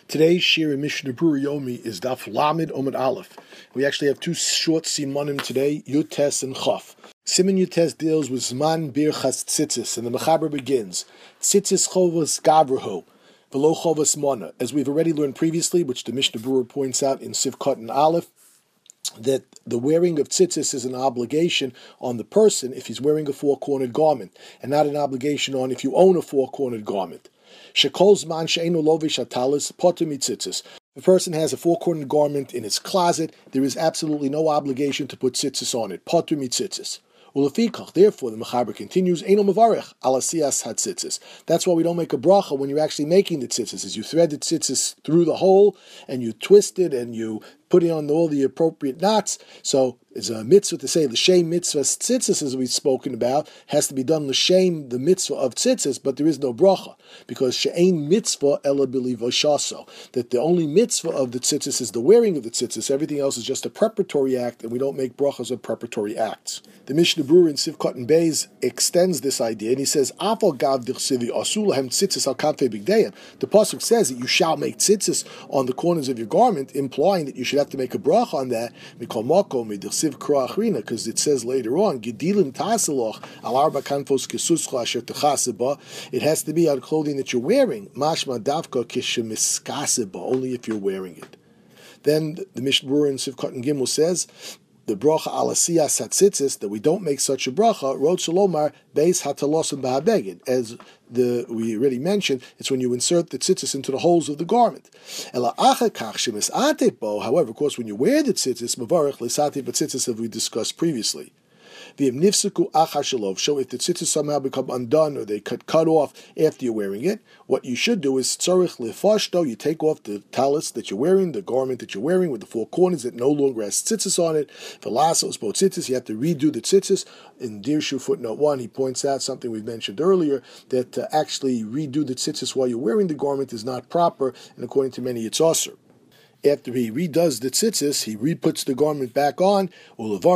Today's shir in Mishnah Berurah Yomi is Daf Lamed Omid Aleph. We actually have two short simanim today, Yutes and Chaf. Siman Yutes deals with Zman Birchas Tzitzis, and the Mechaber begins, Tzitzis Chovas Gavraho, Velo Chovas Mona. As we've already learned previously, which the Mishnah Berurah points out in Sivkot and Aleph, that the wearing of tzitzis is an obligation on the person if he's wearing a four-cornered garment, and not an obligation on if you own a four-cornered garment. Shekol zman she'einu lovish hatalis poter mitzitzis. If a person has a four-cornered garment in his closet, there is absolutely no obligation to put tzitzis on it. Poter mitzitzis. Ulefikach, therefore, the Mechaber continues, Eino mevarech al asiyas hatzitzis. That's why we don't make a bracha when you're actually making the tzitzis, is you thread the tzitzis through the hole, and you twist it, and you put it on all the appropriate knots. So it's a mitzvah to say l'shem mitzvah tzitzis, as we've spoken about, has to be done l'shem the mitzvah of tzitzis, but there is no bracha, because she'ein mitzvah ela b'livoshaso, that the only mitzvah of the tzitzis is the wearing of the tzitzis. Everything else is just a preparatory act, and we don't make brachas of preparatory acts. The Mishnah Berurah in Sivkot and Beis extends this idea, and he says, Afal gav dichsivi asul lahem tzitzis al kanfei bigdeihem. The pasuk says that you shall make tzitzis on the corners of your garment, implying that you should have to make a bracha on that, because it says later on, it has to be on clothing that you're wearing, mashma davka kishemiskaseba, only if you're wearing it. Then the Mishnah Berurah in Sivkot and Gimel says, the bracha al asiyas hatzitzis, that we don't make such a bracha, rot shalomar beis hatalosim b'habeged, as we already mentioned, it's when you insert the tzitzis into the holes of the garment. However, of course, when you wear the tzitzis, mavarech l'satei b'tzitzis, as we discussed previously. So if the tzitzis somehow become undone or they cut off after you're wearing it, what you should do is tzorich lefashto, you take off the talis that you're wearing, the garment that you're wearing with the four corners that no longer has tzitzis on it. For lasos bo tzitzis, you have to redo the tzitzis. In Dirshu footnote 1, he points out something we've mentioned earlier, that to actually redo the tzitzis while you're wearing the garment is not proper, and according to many it's osur. After he redoes the tzitzis, he re-puts the garment back on. When you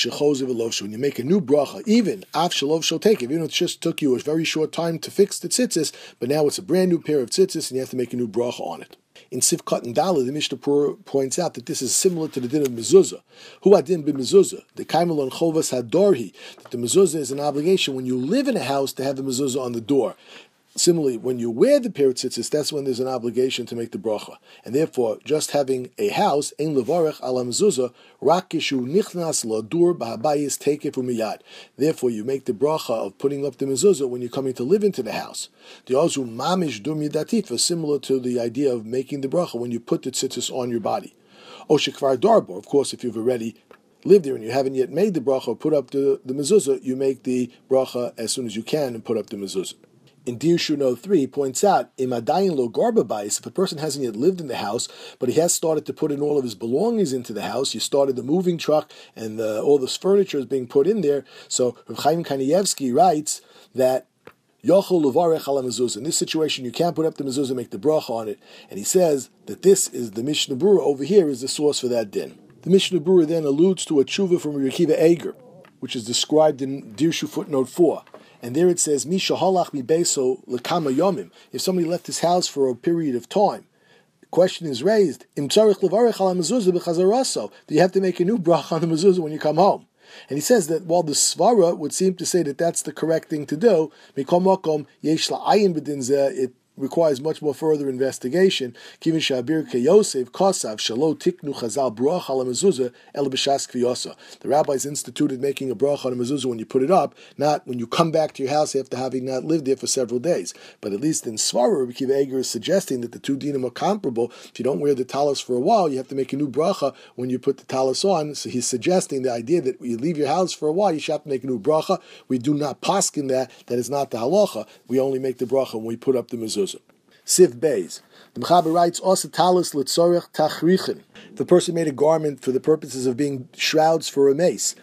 make a new bracha, even af shalov shotekev, even if it just took you a very short time to fix the tzitzis, but now it's a brand new pair of tzitzis, and you have to make a new bracha on it. In Sivkot and Dala, the Mishnah points out that this is similar to the din of mezuzah. Hu adin b'mezuzah, the kaimel on chovas hadorhi, that the mezuzah is an obligation when you live in a house to have the mezuzah on the door. Similarly, when you wear the pair of tzitzis, that's when there's an obligation to make the bracha. And therefore, just having a house, ein levarech ala mezuzah, rak kishu nichnas ladur b'habayis tekef umiyad. Therefore, you make the bracha of putting up the mezuzah when you're coming to live into the house. The ozu mamish dur midatifa, similar to the idea of making the bracha when you put the tzitzis on your body. O shekvar darbo, of course, if you've already lived there and you haven't yet made the bracha or put up the mezuzah, you make the bracha as soon as you can and put up the mezuzah. In Dirshu Note 3, he points out, Imadayin lo garba bais, if a person hasn't yet lived in the house, but he has started to put in all of his belongings into the house, you started the moving truck, and all this furniture is being put in there. So Rav Chaim Kanievsky writes that Yochel levarech ala mezuzah. In this situation, you can't put up the mezuzah and make the bracha on it. And he says that this is the Mishnah Berurah over here is the source for that din. The Mishnah Berurah then alludes to a tshuva from Rabbi Akiva Eiger, which is described in Dirshu footnote 4. And there it says, Mi shahalach mi beso lekama yomim. If somebody left his house for a period of time, the question is raised, Im tzarich levarech ala mezuzah b'chazaraso. Do you have to make a new bracha on the mezuzah when you come home? And he says that while the svara would seem to say that that's the correct thing to do, mikol makom yesh la'ayin b'din zeh, it requires much more further investigation. Kivin shabir keyosef kosav shalo tiknu chazal bracha ala mezuzah el b'shas kviyosa. The rabbis instituted making a bracha on a mezuzah when you put it up, not when you come back to your house after having not lived there for several days. But at least in Svara, Rabbi Akiva Eiger is suggesting that the two dinim are comparable. If you don't wear the talis for a while, you have to make a new bracha when you put the talis on. So he's suggesting the idea that when you leave your house for a while, you should have to make a new bracha. We do not paskin that. That is not the halacha. We only make the bracha when we put up the mezuzah. Siv Beis. The Mechaber writes, Osa talis l'tzorech tachrichin. If a person made a garment for the purposes of being shrouds for a mace,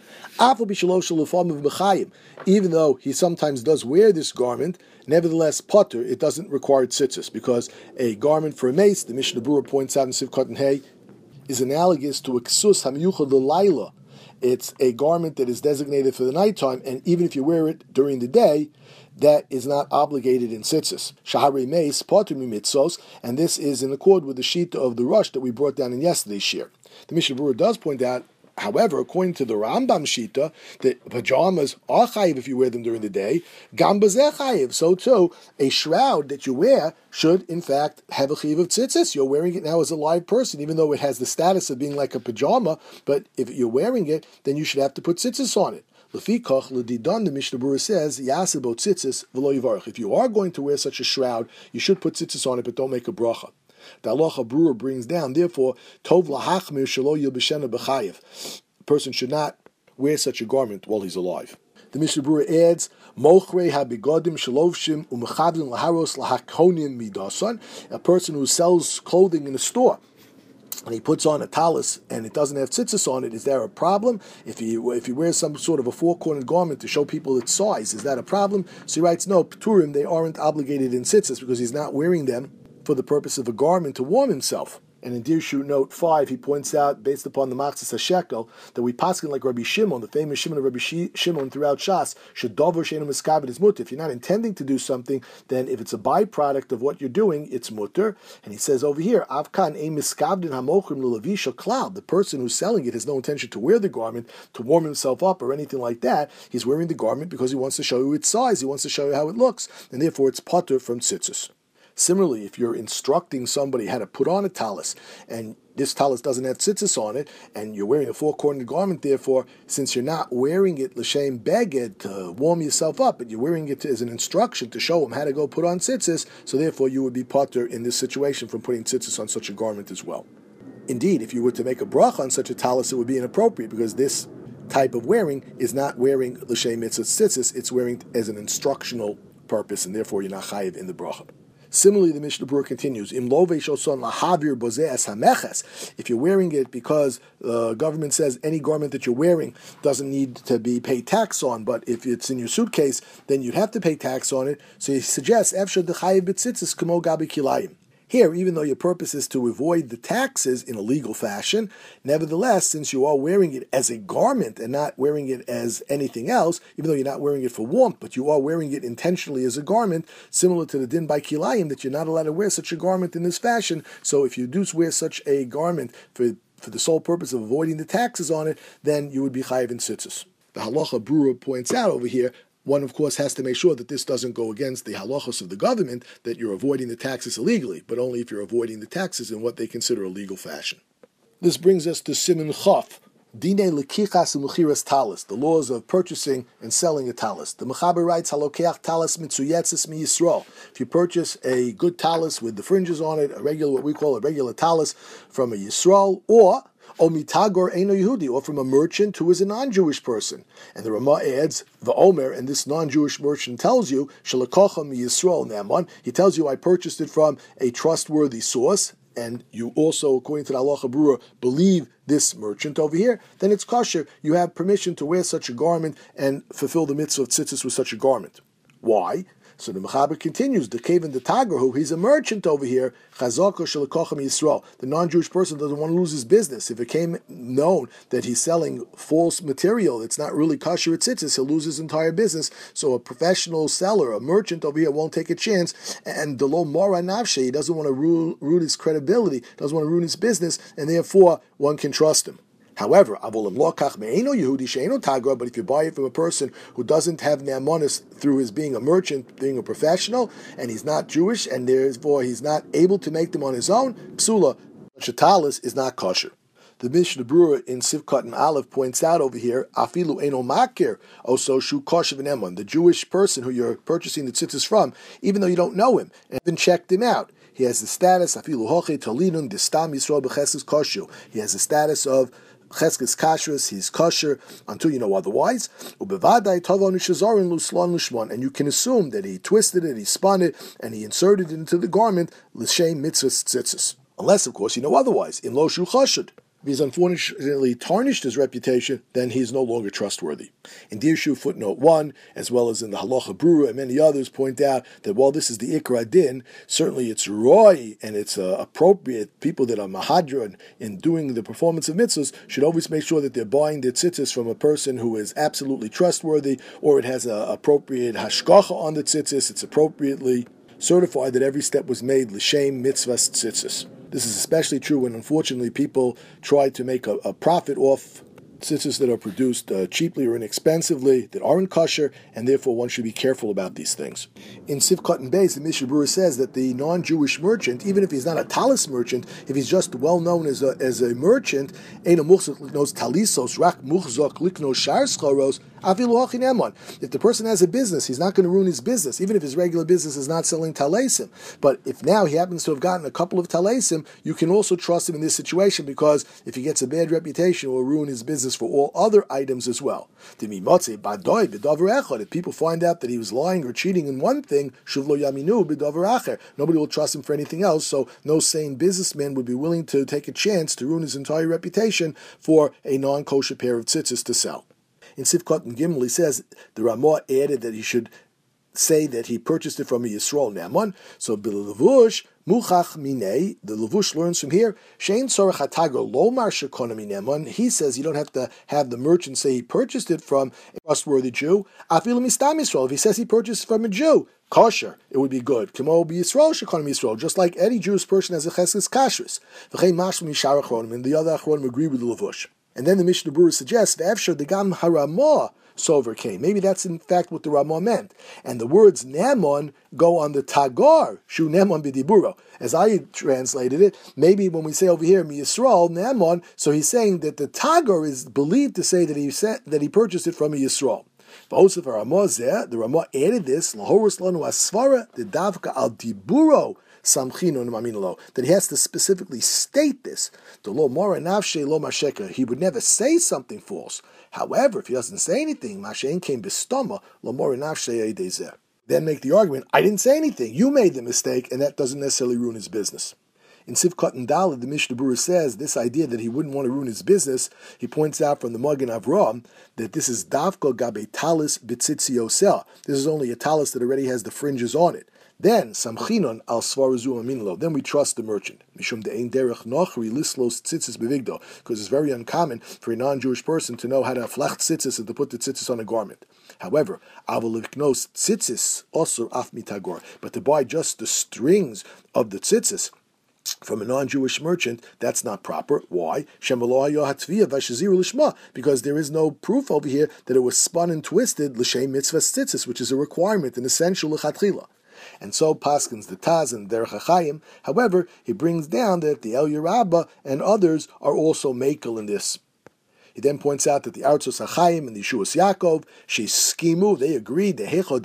even though he sometimes does wear this garment, nevertheless, potter, it doesn't require tzitzis, because a garment for a mace, the Mishnah Berurah points out in Sivkot and Hay, is analogous to a ksus hamiyuchad l'layla. It's a garment that is designated for the nighttime, and even if you wear it during the day, that is not obligated in tzitzis. Shahari meis potur mitzvos, and this is in accord with the sheet of the rush that we brought down in yesterday's shir. The Mishnah Berurah does point out, however, according to the Rambam Shita, that pajamas are chayiv if you wear them during the day. Gam bazeh chayiv. So too, a shroud that you wear should, in fact, have a chayiv of tzitzis. You're wearing it now as a live person, even though it has the status of being like a pajama. But if you're wearing it, then you should have to put tzitzis on it. Lefikach l'didan, the Mishnah Berurah says, yasebo tzitzis v'lo yivarach. If you are going to wear such a shroud, you should put tzitzis on it, but don't make a bracha. The halacha Berurah brings down, therefore, tov lahachmir shelo yilbeshena b'chayiv. A person should not wear such a garment while he's alive. The Mishnah Berurah adds, mochrei habigodim shalovshim umechavdin laharos lahakonim midasan. A person who sells clothing in a store, and he puts on a talis and it doesn't have tzitzis on it, is there a problem? If he wears some sort of a four-cornered garment to show people its size, is that a problem? So he writes, no, p'turim, they aren't obligated in tzitzis because he's not wearing them for the purpose of a garment to warm himself. And in Dirshu note 5, he points out, based upon the Machzis HaShekel, that we paskin like Rabbi Shimon, the famous Shimon of Rabbi Shimon throughout Shas, should dover she'enu miskabed is mutter. If you're not intending to do something, then if it's a byproduct of what you're doing, it's mutter. And he says over here, avkan ein miskabdin hamochrim l'levisha klal. The person who's selling it has no intention to wear the garment, to warm himself up or anything like that. He's wearing the garment because he wants to show you its size, he wants to show you how it looks, and therefore it's potter from tzitzis. Similarly, if you're instructing somebody how to put on a talis, and this talis doesn't have tzitzis on it, and you're wearing a four-cornered garment, therefore, since you're not wearing it l'shem beged to warm yourself up, but you're wearing it as an instruction to show them how to go put on tzitzis, so therefore you would be potter in this situation from putting tzitzis on such a garment as well. Indeed, if you were to make a bracha on such a talis, it would be inappropriate, because this type of wearing is not wearing l'shem mitzvah tzitzis, it's wearing as an instructional purpose, and therefore you're not chayiv in the bracha. Similarly, the Mishnah Berurah continues, Im lo ve'shoson lahavir bozeh es hameches. If you're wearing it because the government says any garment that you're wearing doesn't need to be paid tax on, but if it's in your suitcase, then you'd have to pay tax on it. So he suggests, efshar dechayiv b'tzitzis kamo gabi kilayim. Here, even though your purpose is to avoid the taxes in a legal fashion, nevertheless, since you are wearing it as a garment and not wearing it as anything else, even though you're not wearing it for warmth, but you are wearing it intentionally as a garment, similar to the din by kilayim, that you're not allowed to wear such a garment in this fashion. So if you do wear such a garment for the sole purpose of avoiding the taxes on it, then you would be chayiv in tzitzis. The halacha Berurah points out over here, one, of course, has to make sure that this doesn't go against the halachos of the government, that you're avoiding the taxes illegally, but only if you're avoiding the taxes in what they consider a legal fashion. This brings us to Siman Chaf, Dine Lekichas U'Mechiras Talis, the laws of purchasing and selling a talis. The Mechaber writes, Halokeach talis mitzuyetzis mi Yisrael. If you purchase a good talis with the fringes on it, what we call a regular talis from a Yisrael, or Omitagor Eino Yehudi, or from a merchant who is a non-Jewish person. And the Ramah adds, V'omer, and this non-Jewish merchant tells you, Shalakocha mi Yisrael Naman, he tells you, I purchased it from a trustworthy source, and you also, according to the halacha Berurah, believe this merchant over here, then it's kosher. You have permission to wear such a garment and fulfill the mitzvah of tzitzis with such a garment. Why? So the Mechaber continues, the Kavan the Tagar, who he's a merchant over here, Chazako Shalakochem Yisrael. The non-Jewish person doesn't want to lose his business. If it came known that he's selling false material, it's not really kosher tzitzis, he'll lose his entire business. So a professional seller, a merchant over here, won't take a chance. And the lo mora nafshe, he doesn't want to ruin his credibility, doesn't want to ruin his business, and therefore one can trust him. However, but if you buy it from a person who doesn't have ne'amonis through his being a merchant, being a professional, and he's not Jewish, and therefore he's not able to make them on his own, psula, shatalis is not kosher. The Mishnah Berurah in Sivkot and Aleph points out over here, afilu eno makir, also shu kosher v'nemon, the Jewish person who you're purchasing the tzitzis from, even though you don't know him, and even checked him out. He has the status, afilu hoche talinun distam Yisrael b'cheses koshu. He has the status of Cheskes kashrus, he's kosher until you know otherwise. And you can assume that he twisted it, he spun it, and he inserted it into the garment l'shem mitzvahs tzitzis. Unless, of course, you know otherwise. In lo shu chashud. If he's unfortunately tarnished his reputation, then he's no longer trustworthy. In Dirshu footnote 1, as well as in the Halacha Brura and many others, point out that while this is the Ikra Din, certainly it's Roy and it's appropriate. People that are Mahadra in doing the performance of mitzvahs should always make sure that they're buying their tzitzis from a person who is absolutely trustworthy, or it has an appropriate hashgacha on the tzitzis, it's appropriately certified that every step was made l'shem mitzvahs tzitzis. This is especially true when, unfortunately, people try to make a profit off tzitzis that are produced cheaply or inexpensively, that aren't kosher, and therefore one should be careful about these things. In Sivkot and Beis, the Mishnah Berurah says that the non-Jewish merchant, even if he's not a talis merchant, if he's just well known as a merchant, if the person has a business, he's not going to ruin his business, even if his regular business is not selling talesim. But if now he happens to have gotten a couple of talesim, you can also trust him in this situation, because if he gets a bad reputation, it will ruin his business for all other items as well. If people find out that he was lying or cheating in one thing, nobody will trust him for anything else, so no sane businessman would be willing to take a chance to ruin his entire reputation for a non-kosher pair of tzitzis to sell. In Sivkot and Gimel, he says the Ramah added that he should say that he purchased it from a Yisrael Ne'aman. So B'levush Muchach Minei, the Levush learns from here, Shein Tzorech HaTager Lomar Shekona Mine'aman. He says you don't have to have the merchant say he purchased it from a trustworthy Jew. Afilu Mistam Yisrael, if he says he purchased it from a Jew, kosher, it would be good. Kimo B'Yisrael Shekona Yisrael, just like any Jewish person has a cheskes kashrus. V'chein Mashma Mishar Achronim, and the other Achronim agree with the Levush. And then the Mishnah Berurah suggests, V'efshar Degam Haramah Sover came. Maybe that's in fact what the Ramah meant. And the words Ne'aman go on the Tagar, Shu Ne'aman B'diburo. As I translated it, maybe when we say over here, Mi Yisrael, Ne'aman, so he's saying that the Tagar is believed to say that he purchased it from a Yisrael. The Ramah added this, Lahorus Lanu Asfara, the Davka al Diburo, that he has to specifically state this. He would never say something false. However, if he doesn't say anything, then make the argument, I didn't say anything, you made the mistake, and that doesn't necessarily ruin his business. In Sivkot and Daled, the Mishnah Berurah says this idea that he wouldn't want to ruin his business, he points out from the Magen Avraham that this is Davko Gabe Talis B'tzitziyosel. This is only a talis that already has the fringes on it. Then samchinon al svarazu aminlo. Then we trust the merchant. Mishum de'ein derech nochri lislos tzitzis bevigdo, because it's very uncommon for a non-Jewish person to know how to flecht tzitzis and to put the tzitzis on a garment. However, avalivknos tzitzis also af mitagor, but to buy just the strings of the tzitzis from a non-Jewish merchant, that's not proper. Why? Because there is no proof over here that it was spun and twisted l'shem mitzvah tzitzis, which is a requirement, an essential l'chatchila. And so Paskins the Taz and Derech HaChaim. However, he brings down that the El Yerabba and others are also makel in this. He then points out that the Artzos HaChaim and the Yeshuas Yaakov, Sheskimu, they agreed,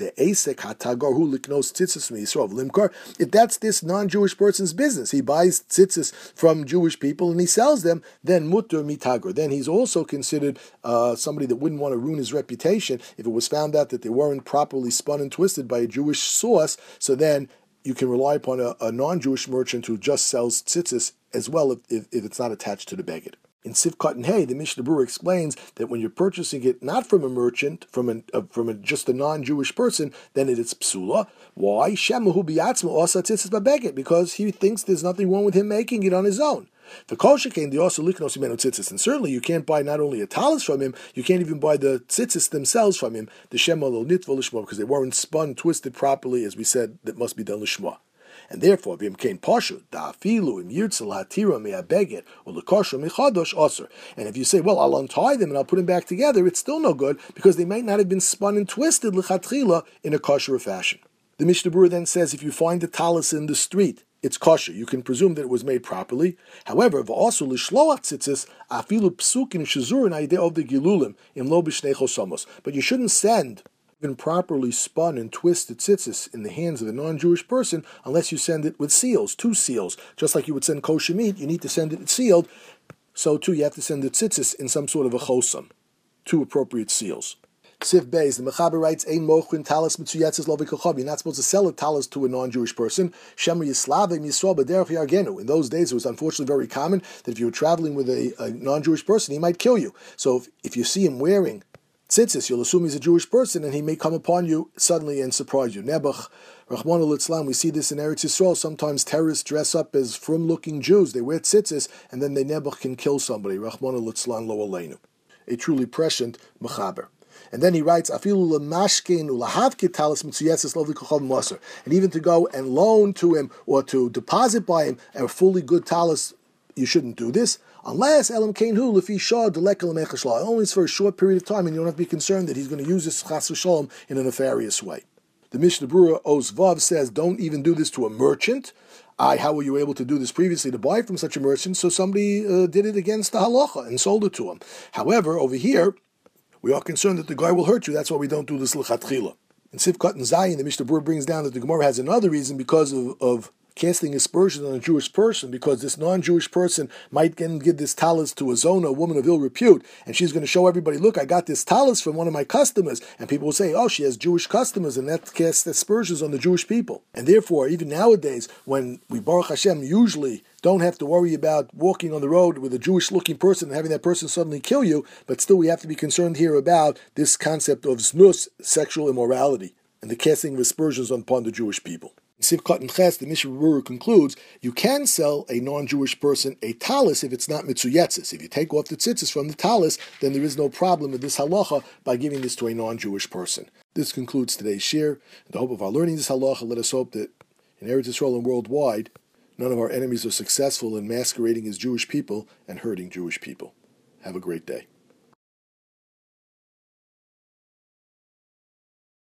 if that's this non-Jewish person's business, he buys tzitzis from Jewish people and he sells them, then mutter mitagor. Then he's also considered somebody that wouldn't want to ruin his reputation if it was found out that they weren't properly spun and twisted by a Jewish source. So then you can rely upon a non-Jewish merchant who just sells tzitzis as well if it's not attached to the beged. In Sivkot and Hay, the Mishnah Berurah explains that when you're purchasing it not from a merchant, from just a non-Jewish person, then it is psula. Why? Shemahu biyatzma osa tzitzis babeged, because he thinks there's nothing wrong with him making it on his own. The kosher came the also liknos imenu tzitzis, and certainly you can't buy not only a talis from him, you can't even buy the tzitzis themselves from him. The shema lo nitva lishma, because they weren't spun, twisted properly, as we said, that must be done lishma. And therefore, v'im kein pashu da'afilu im yirtzel hatira me'abeget or lekosher mechadosh osur. And if you say, well, I'll untie them and I'll put them back together, it's still no good because they might not have been spun and twisted lechatchila in a kosher fashion. The Mishnah Berurah then says, if you find a talis in the street, it's kosher. You can presume that it was made properly. However, v'asu l'shloach tzitzis afilu psukim shezurin aideh of the gilulim im lo b'shnei chosamos. But you shouldn't send even properly spun and twisted tzitzis in the hands of a non-Jewish person unless you send it with seals, 2 seals. Just like you would send kosher meat, you need to send it sealed. So too, you have to send the tzitzis in some sort of a chosam, 2 appropriate seals. Sif Beis, the Mechaber writes, Ein mochin talis mitzuyetzes lo v'kochav. You're not supposed to sell a talis to a non-Jewish person. Shemer Yislavim Yisrael b'derech yargenu. In those days, it was unfortunately very common that if you were traveling with a non-Jewish person, he might kill you. So if you see him wearing tzitzis, you'll assume he's a Jewish person, and he may come upon you suddenly and surprise you. Nebuch, Rahman al-Islam, we see this in Eretz Yisrael. Sometimes terrorists dress up as frum-looking Jews. They wear tzitzis, and then they Nebuch can kill somebody. Rahman al-Islam lo aleinu. A truly prescient Mechaber. And then he writes, Afilu lemashkin ulahavke talis mitzuyetzes lo v'kochav moser. And even to go and loan to him or to deposit by him a fully good talis, you shouldn't do this. Unless elam kainhu lefi shah delekel mechashla. Only it's for a short period of time, and you don't have to be concerned that he's going to use this chas v'shalom in a nefarious way. The Mishnah Berurah Oz Vav says, don't even do this to a merchant. How were you able to do this previously, to buy from such a merchant? So somebody did it against the halacha and sold it to him. However, over here, we are concerned that the guy will hurt you. That's why we don't do this l'chatchila. In Sivkat and Zayin, the Mishnah Berurah brings down that the Gemara has another reason because of casting aspersions on a Jewish person, because this non-Jewish person might give this talis to a zona, a woman of ill repute, and she's going to show everybody, look, I got this talis from one of my customers, and people will say, oh, she has Jewish customers, and that casts aspersions on the Jewish people. And therefore, even nowadays, when we, Baruch Hashem, usually don't have to worry about walking on the road with a Jewish-looking person and having that person suddenly kill you, but still we have to be concerned here about this concept of znus, sexual immorality, and the casting of aspersions upon the Jewish people. In Sivkat and Ches, the Mishnah Berurah concludes, you can sell a non-Jewish person a talis if it's not mitzuyetzes. If you take off the tzitzis from the talis, then there is no problem with this halacha by giving this to a non-Jewish person. This concludes today's shir. In the hope of our learning this halacha, let us hope that in Eretz Yisrael and worldwide, none of our enemies are successful in masquerading as Jewish people and hurting Jewish people. Have a great day.